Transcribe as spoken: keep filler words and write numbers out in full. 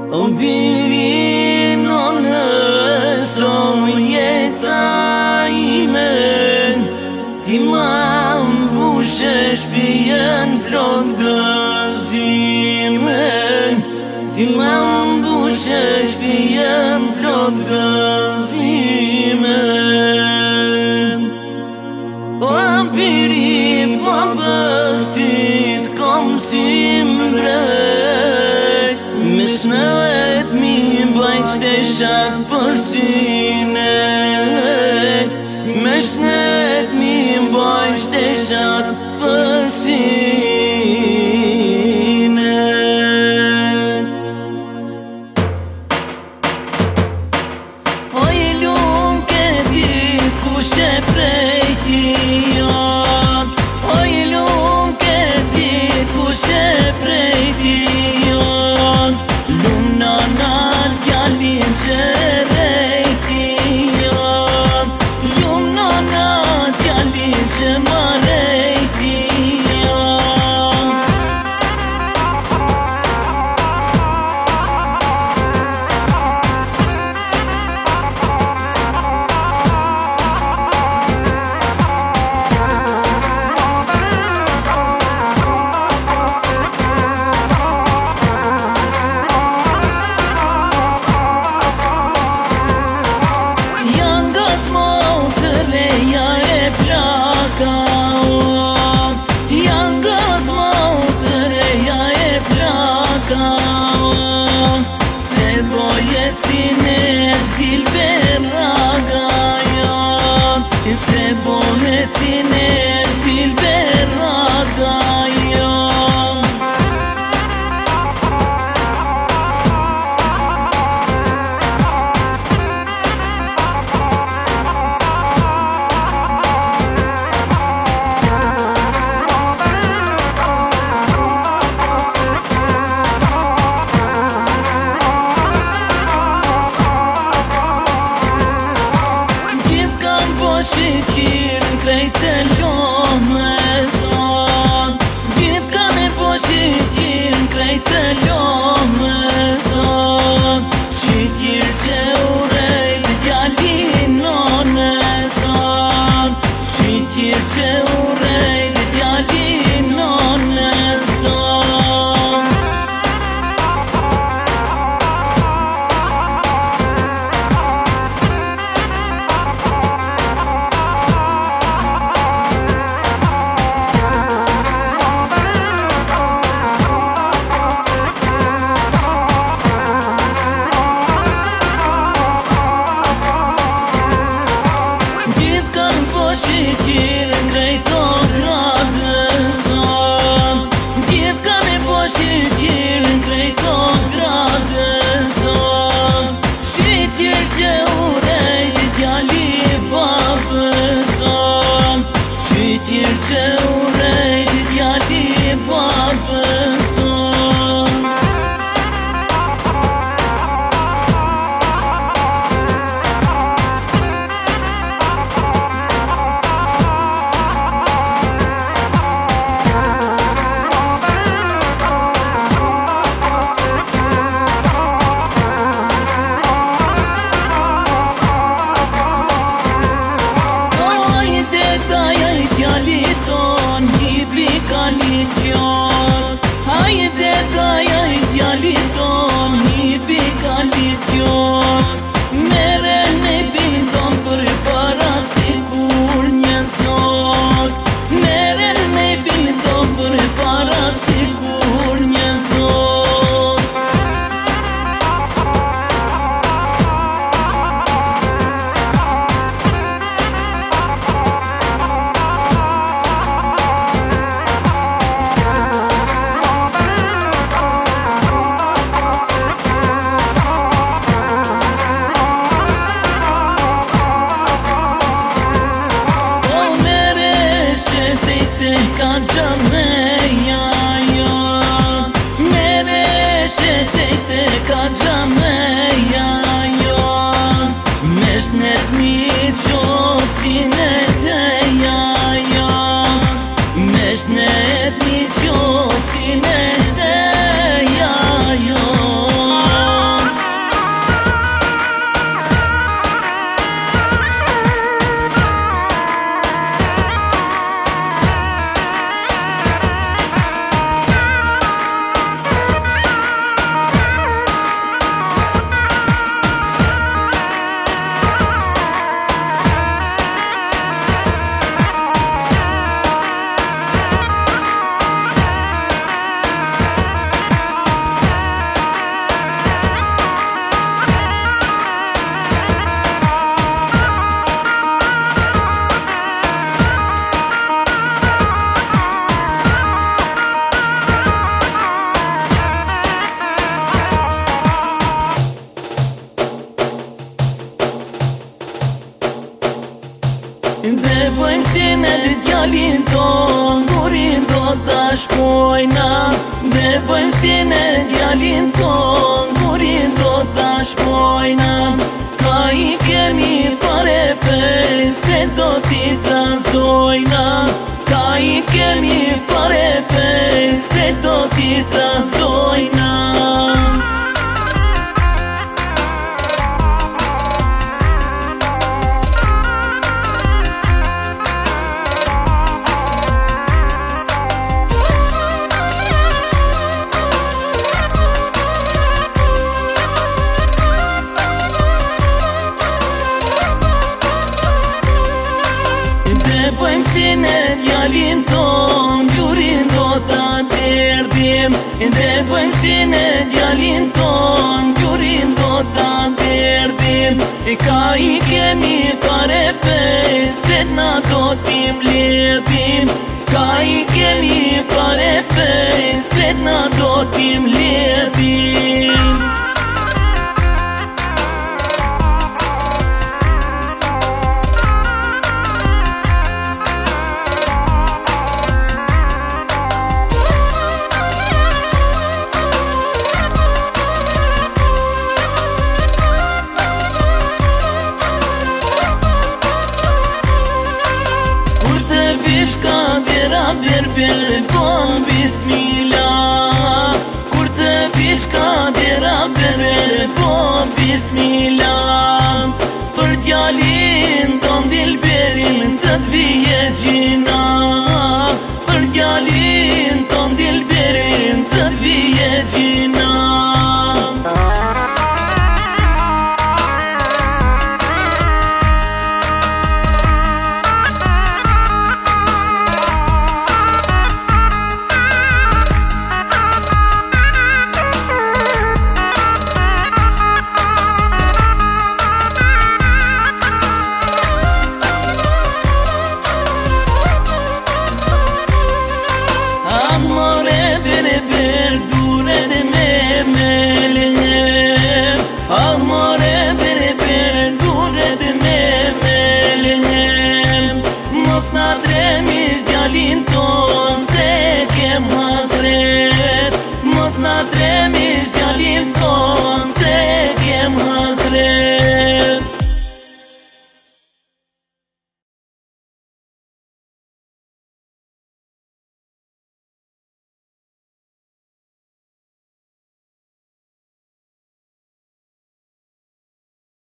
O virino nëso jeta ime, ti ma mbushe shpijen plot gëzime, ti ma mbushe shpijen plot gëzime. O piri po bëstit kom si mbret, me shnet mi bajt shteshat për sinet, me shnet mi bajt shteshat për sinet. Oj lum ke dit kush e prejti jot, oj lum ke dit kush e prejti jot, lum nanal djalin që rejti jot, lum nanal djalin që ma rejti jot. Se boje sine dil berraga jot, se boje sine dil berraga jot. Shqirën krejt e lome zot, gjith kanë e po shqirën krejt e lome zot, shqirë që urejt djalin none zot, shqirë që urejt djalin none zot. Shqirën krejt o gradë zot, gjith kanë e po shqirën krejt o gradë zot, shqirë që urejt djali babë zot, shqirë që urejt djali babë zot. Hajde daja i djalit ton, hipi kalit jon, mere ne bindon për para si kur një zot, mere ne bindon për para si kur një zot. Mesnet mi qotin e theja ja, mesnet mi qotin e theja ja. bëjmë si në djalin ton, kurin do t'a shpojna. Ne bëjmë si në djalin ton, kurin do t'a shpojna. Ka i kemi fare fejs, kret do t'i transojna. Ka i kemi fare fejs, kret do t'i transojna. Bëjmë si në djalin ton, gjurin do t'a derdim. Dhe bëjmë si në djalin ton, gjurin do t'a derdim. E ka i kemi fare fejs, kret na do t'i mbledhim. Ka i kemi fare fejs, kret na do t'i mbledhim. Berber, bon bismillah. Kur të vish ka dera berber, bon bismillah. Për djalin ton dilberin të t'vije gjina. Për djalin ton dilberin të t'vije gjina. Mos na tremish djalin ton, se kem hazret. Mos na tremish djalin ton.